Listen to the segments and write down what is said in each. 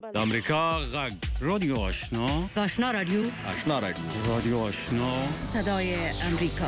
امریکا غږ رادیو آشنا آشنا رادیو رادیو آشنا صدای امریکا.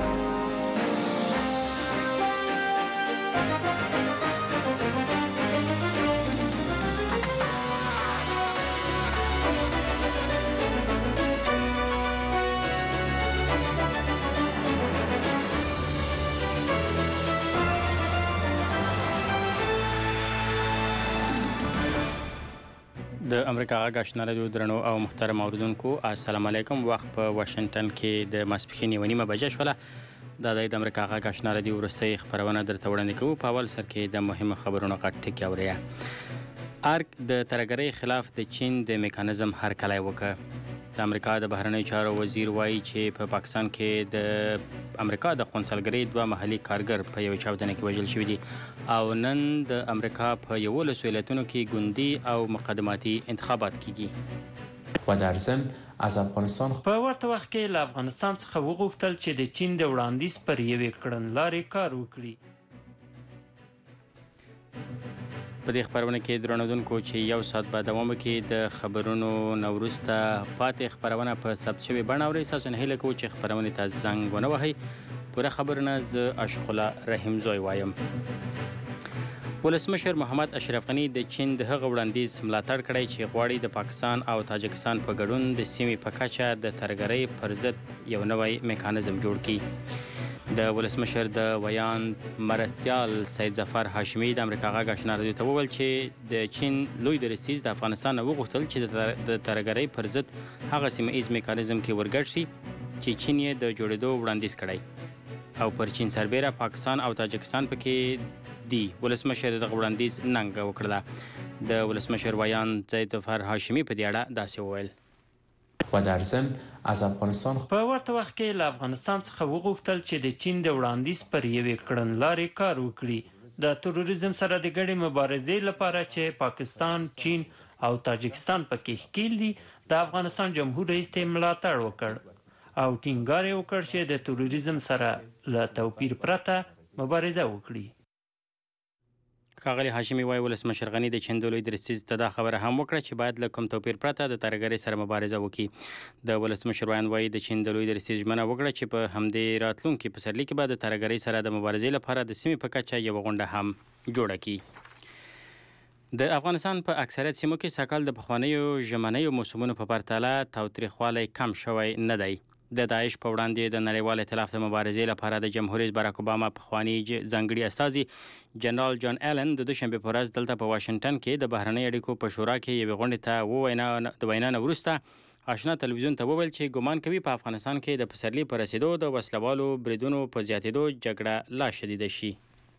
د امریکا غږ آشنا رادیو درنو او محترم اوریدونکو السلام علیکم. وخت په واشنگټن کې د ماسپښین 9:30 بجې شوله. د امریکا غږ آشنا رادیو وروستۍ خبرونه درته وړاندې کوو. په اول سر کې د مهمو خبرونو غټ ټکي اورئ. ارګ د ترهګرۍ خلاف د چین د میکانیزم هرکلی وکړ. د امریکا د بهرنیو چارو وزیر وایي چې په پاکستان کې د امریکا د قونسلګرۍ 2 محلي کارګر په یوه چاودنه کې وژل شوي دي او نن د امریکا په 11 ایالتونو کې ګوندي او مقدماتي انتخابات کیږي. و در ضمن از افغانستان په ورته وخت کې له افغانستان څخه وغوښتل چې د چین د وړاندیز پر یوې کړنلارې کار وکړي. په دې خبرونه کې درنودونکو چې یو ساعت به دوام وکړي. د خبرونو نه وروسته پاتې خبرونه په ثبت شوې بڼه اورئ. ستاسو نه هیله کوو چې خبرونې ته زنګ ونه وهئ. پوره خبرونه زه اشق الله رحیم زوی وایم. ولسمشر محمد اشرف غني د چین د هغه وړاندیز ملاتړ کړی چې غواړي د پاکستان او تاجکستان په ګډون د سیمې په کچه د ترهګرۍ پر ضد یو نوی میکانیزم جوړ کړي. د ولسمشر د ویان مرستیال سید ظفر هاشمي د امریکا غږ آشنا رادیو ته وویل چې د چین لوی درستیز د افغانستان نه وغوښتل چې د ترهګرۍ پر ضد هغه سیمه ایز میکانیزم کې ورګډ شي چې چین یې د جوړېدو وړاندیز کړی او پر چین سربیره پاکستان او تاجکستان پکې دی. ولسمشر دغه وړاندیز ننګه وکړه. د ولسمشر ویان سید ظفر هاشمي په دې اړه داسې وویل. و در ضمن از افغانستان په ورته وخت کې له افغانستان څخه وغوښتل چې د چین د وړاندیز پر یوې کړنلارې کار وکړي. د تروریزم سره د ګډې مبارزې لپاره چې پاکستان، چین او تاجکستان پکې ښکیل دي، د افغانستان جمهور رئیس ته ملاتړ وکړ او ټینګار یې وکړ چې د تروریزم سره له توپیر پرته مبارزه وکړي. ښاغلی هاشمي وایي ولسمشر غني د چین د لوی درستیز ته دا خبره هم وکړه چې باید له کوم توپیر پرته د ترهګرۍ سره مبارزه وکړي. د ولسمشر ویان وایي د چین د لوی درستیز ژمنه وکړه چې په همدې راتلونکي پسرلي کې به د ترهګرۍ سره د مبارزې لپاره د سیمې په کچه یوه غونډه هم جوړه کړي. د افغانستان په اکثریت سیمو کې سږکال د پخوانیو ژمنیو موسمونو په پرتله تاوتریخوالی کم شوی نه دی. د داعش په وړاندې د نړیوال ائتلاف د مبارزې لپاره د جمهور رئیس باراک اوباما پخوانی ځانګړي استازي جنرال جان ایلن د دوشنبې په ورځ دلته په واشنګټن کې د بهرنۍ اړیکو په شورا کې یوې غونډې ته د وینا نه وروسته آشنا تلویزیون ته وویل چې ګمان کوي په افغانستان کې د پسرلي په رسېدو د وسلوالو بریدونو په زیاتېدو جګړه لا شدیده شي.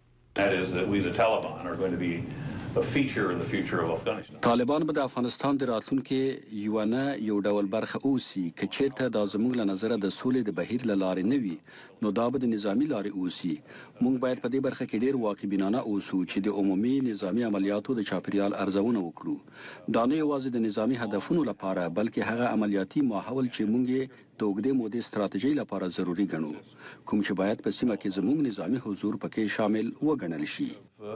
طالبان به د افغانستان د راتلونکي یو ډول برخه اوسي. که چیرته دا زموږ له نظره د سولې د بهیر له لارې نه وي نو دا به د نظامی لارې اوسي. موږ باید په دې برخه کې ډیر واقعبینانه اوسو چې د عمومي نظامی عملیاتو د چاپیریال ارزونه وکړو. دا نه یوازې د نظامی هدفونو لپاره بلکې هغه عملیاتي ماحول چې موږ د اوږدې مودې ستراتیژۍ لپاره ضروري ګڼو، کوم چې باید په سیمه کې زموږ نظامی حضور پکې شامل وګڼل شي.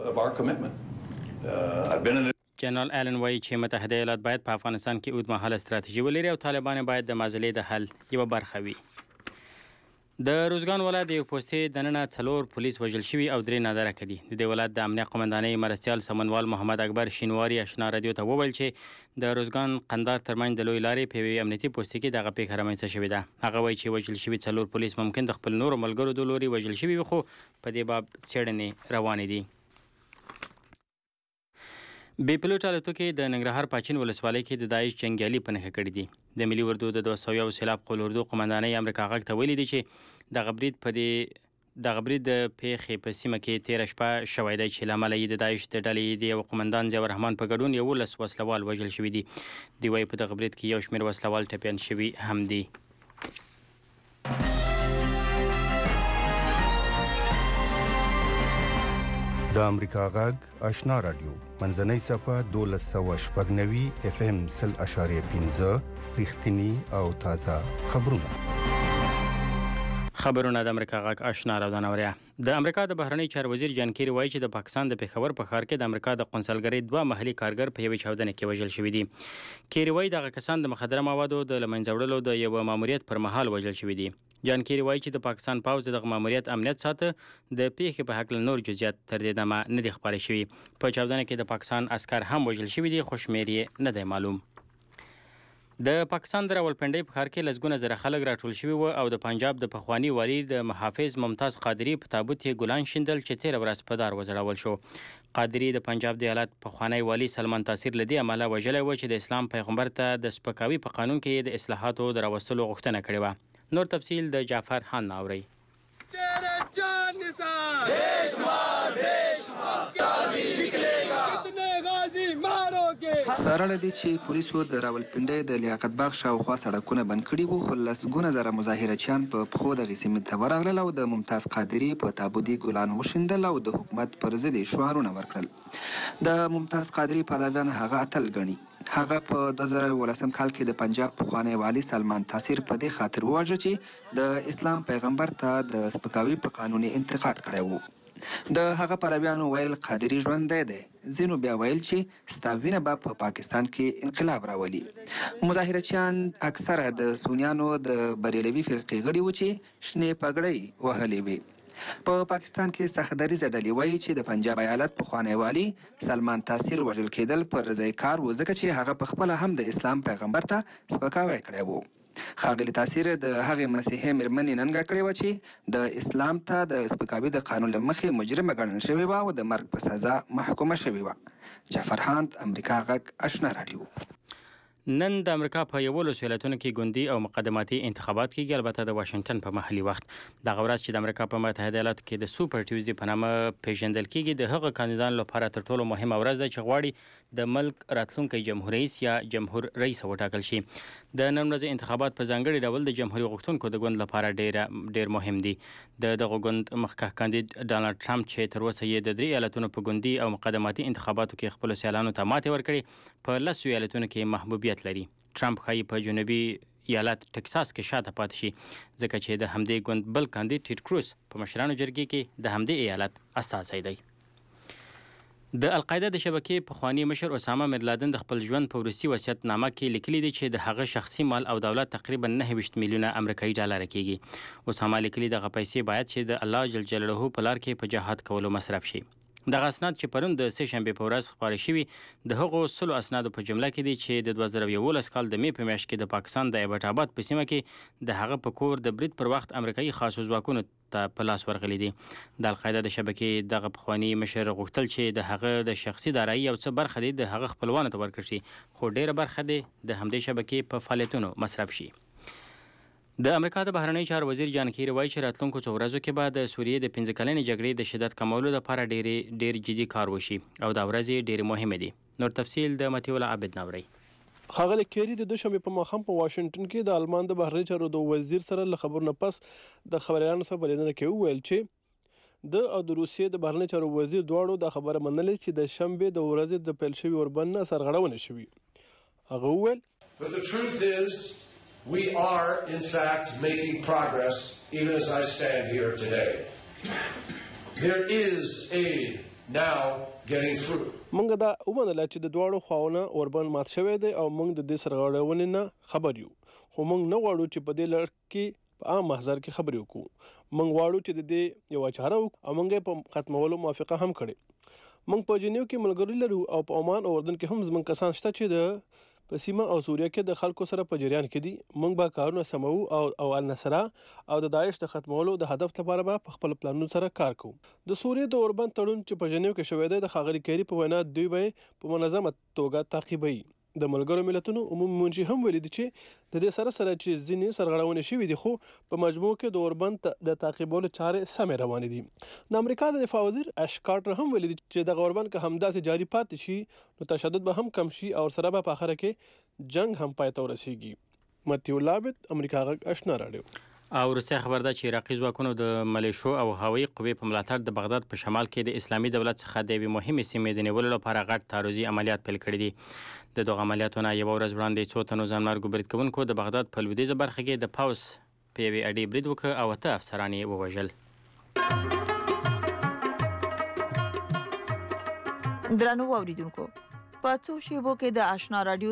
جنرال ایلن وایي چې متحده ایالات باید په افغانستان کې اوږدمهاله ستراتیژي ولري او طالبان باید د معضلې د حل یوه برخه وي. د روزګان ولایت د یو پوستې دننه 4 پولیس وژل شوي او 3 نادرکه دي. د دې ولایت د امنیه قمندانۍ مرستیال سمنوال محمد اکبر شینواري آشنا رادیو ته وویل چې د روزګان قندار ترمنځ د لوی لارې په یوې امنیتي پوستې کې دغه پیښه رامنځته شوې ده. هغه وایي چې وژل شوي 4 پولیس ممکن د خپل نورو ملګرو د لوري وژل شوي وي، خو په دې باب څېړنې روانې دي. بې پیلوټ الوتکې د ننګرهار پاچین ولسوالۍ کې د داعش جنګیالي په نښه کړي دي. د ملي اردو د 201 سیلاب قول اردو قمندانۍ امریکا غږ ته ویلي دي چې دغه برید د پیښې په سیمه کې تېره شپه شوی دی چې له امله یې د داعش د ډلې د یو قمندان ضیاء الرحمن په ګډون 11 وسلوال وژل شوي دي. دوی وایي په دغه برید کې یو شمېر وسلوال ټپیان شوي هم دي. د امریکا غږ آشنا رادیو منځنۍ صفحه 1290 FM 0.5 رښتینی او تازه خبرونه. خبرونه د امریکا غږ آشنا راودانوریا. د امریکا د بهرنی چارو وزیر جان کیری وایي چې د پاکستان د پېښور په ښار کې د امریکا د قونسلګرۍ 2 محلي کارګر په یوې چاودنه کې وژل شوي دي. کیری وایي دغه کسان د مخدره موادو د لمنځه وړلو د یو ماموریت پر مهال وژل شوي دي. جان کیری وایي چې د پاکستان پوځ د ماموریت امنیت ساته د پیښې په حق نور جزئیات تر دې دمه نه دي خبرې شوي. په چاودنه کې د پاکستان عسكر هم وژل شوي دي، خو شمېر یې نه دی معلوم. د پاکستان د راولپنډۍ په ښار کې لسګونه زره خلک راټول شوي وو او د پنجاب د پخواني والي د محافظ ممتاز قادري په تابوت یې ګلان شیندل چې تېره ورځ په دار وځړول شو. قادري د پنجاب د ایالت پخوانی والي سلمان تاثیر له دې امله وژلی و چې د اسلام پیغمبر ته د سپکاوي په قانون کې د اصلاحاتو د راوستلو غوښتنه کړې وه. نور تفصیل د جعفر خان اورئ. سره لدی چې پولیسو د راولپنډۍ د لیاقت باغ شاوخوا سړکونه بند کړي وو، خو لسګونه زره مظاهرچیان په پښو دغې سیمې ته ورغلل او د ممتاز قادري په تابوت ګلان وشیندل او د حکومت پر ضد شعارونه ورکړل. د ممتاز قادري پلویان هغه اتل ګڼي. هغه په 2018 کال کې د پنجاب پخوانی والي سلمان تاثیر په دې خاطر وواژه چې د اسلام پیغمبر ته د سپکاوي په قانون انتقاد کړی وو. د هغه پلویانو ویل قادري ژوندی دی، ځینو بیا ویل چې ستا وینه به په پاکستان کې انقلاب راولي. مظاهرچیان اکثره د سونیانو د بریلوي فرقې غړي وو چې شنې پګړۍ وهلې وې. په پاکستان کې سختدریځه ډلې وایي چې د پنجاب ایالت پخوانی والي سلمان تاثیر وژل کېدل پر ځای کار و، ځکه چې هغه پخپله هم د اسلام پیغمبر ته سپکاوی کړی وو. ښاغلي تاثیر د هغې مسیحي مېرمنې ننګه کړې وه چې د اسلام ته د سپکاوي د قانون له مخې مجرمه ګڼل شوې وه او د مرګ په سزا محکومه شوې وه. جعفر خان، امریکا غږ آشنا راډیو. نن د امریکا په 11 ایالتونو کې ګوندي او مقدماتي انتخابات کېږي، البته د واشنگټن په محلي وخت. دغه ورځ چې د امریکا په متحده ایالاتو کې د سوپر ټیوزډے په نامه پیژندل کېږي د هغه کاندیدانو لپاره تر ټولو مهمه ورځ ده چې غواړي د ملک راتلونکی جمهور رئیس یا جمهور رئیس وټاکل شي. د نن ورځې انتخابات په ځانګړي ډول د جمهوریت غوښتونکو د ګوند لپاره ډیر مهم دي. دغه ګوند مخکښ کاندید ډانلډ ټرمپ چې تر اوسه یې د 3 ایالتونو په ګوندي او مقدماتي انتخاباتو کې خپل سیالانو ته ماتې ورکړې، په 10 ایالتونو کې محبوبیت لري. ټرمپ ښایي په جنوبي ایالت ټکساس کې شاته پاتې شي، ځکه چې د همدې ګوند بل کاندید ټیډ کروز په مشرانو جرګې کې د همدې ایالت استازی دی. د القاعده د شبکې پخوانی مشر اسامه بن لادن د خپل ژوند په وروستي وصیت نامه کې لیکلي دي چې د هغه شخصي مال او دولت تقریبا 29 میلیونه امریکایي ډالر کېږي. اسامه لیکلي دغه پیسې باید چې د الله جل جلاله په لار کې په جهاد کولو مصرف شي. دغه اسناد چې پرون د سه شنبه په ورځ خپاره شوي د هغو 100 اسنادو په جمله کې دي چې د 2011 کال د می په میاشت کې د پاکستان د ایبټ آباد په سیمه کې د هغه په کور د برید پر وخت امریکایي خاصو ځواکونو ته په لاس ورغلي دي. د القاعده د شبکې دغه پخوانی مشر غوښتل چې د هغه د شخصي دارایي یو څه برخه دی د هغه خپلوانو ته ورکړل شي، خو ډیره برخه دی د همدې شبکې په فعالیتونو مصرف شي. د امریکا د بهرنی چارو وزیر جان کیری وایي چې راتلونکو څو ورځو کې به د سوریې د 15 کلنې جګړې د شدت کمولو لپاره ډیر جدي کار وشي او دا ورځې ډیر مهمه دي. نور تفصیل د متیولا عبد نوري. ښاغلی کیری د دوشنبه په ماښام په واشنگټن کې د آلمان د بهرنی چارو د وزیر سره له خبرو نه پس د خبريالانو سره بلیدنه کې وویل چې د او د روسیې د بهرنی چارو وزیر دواړو د خبره منلې چې د شنبه د ورځې د پیل شوی اوربند سرغړونه شوی. هغه وویل we are in fact making progress even as I stand here today. There is aid now getting through. موږ دا ومنله چې د دواړو خواونه اوربند مات شوی دی او موږ د دې سرغړونې نه خبر یو، خو موږ نه غواړو چې په دې لړ کې په عام محضر کې خبرې وکړو. موږ غواړو چې د دې یو چاره وکړو او موږ په ختمولو موافقه هم کړې. موږ په جنیو کې ملګري لرو او په عمان او اردن کې هم زموږ کسان شته چې د په سیمه او سوریه کې د خلکو سره په جریان کې دي. موږ به کارونه سمو او النصره او د داعش د ختمولو د هدف لپاره به په خپل پلانونو سره کار کوو. د سوریې د اوربند تړون چې په جنیو کې شوی دی د ښاغلي کیری په وینا دوی به په منظمه توګه تعقیبوي. د ملګرو ملتونو عمومي منشي هم ویلي دي چې د دې سره چې ځینې سرغړونې شوي دي، خو په مجموع کې د اوربند د تعقیبولو چارې سمې روانې دي. د امریکا د دفاع وزیر اش کارټر هم ویلي دي چې د اوربند که همداسې جاري پاتې شي نو تشدد به هم کم شي او سره به په اخره کې جنگ هم پای ته ورسیږي. متیو لابت، امریکا غږ آشنا راډیو. او وروستی خبر ده چې عراقي ځواکونو د ملیشو او هوایي قوې په ملاتړ د بغداد په شمال کې د اسلامي دولت څخه د یوې مهمې سیمې د نیولو لپاره غټ تعرضي عملیات پیل کړي دي. د دغه عملیاتو نه یوه ورځ وړاندې څو تنو ځانمرګو برید کوونکو د بغداد په لویدیځه برخه کې د پوځ په یوې اډې برید وکړ او 8 افسران یې ووژل. درنو اوریدونکو په څو شیبو کې د آشنا رادیو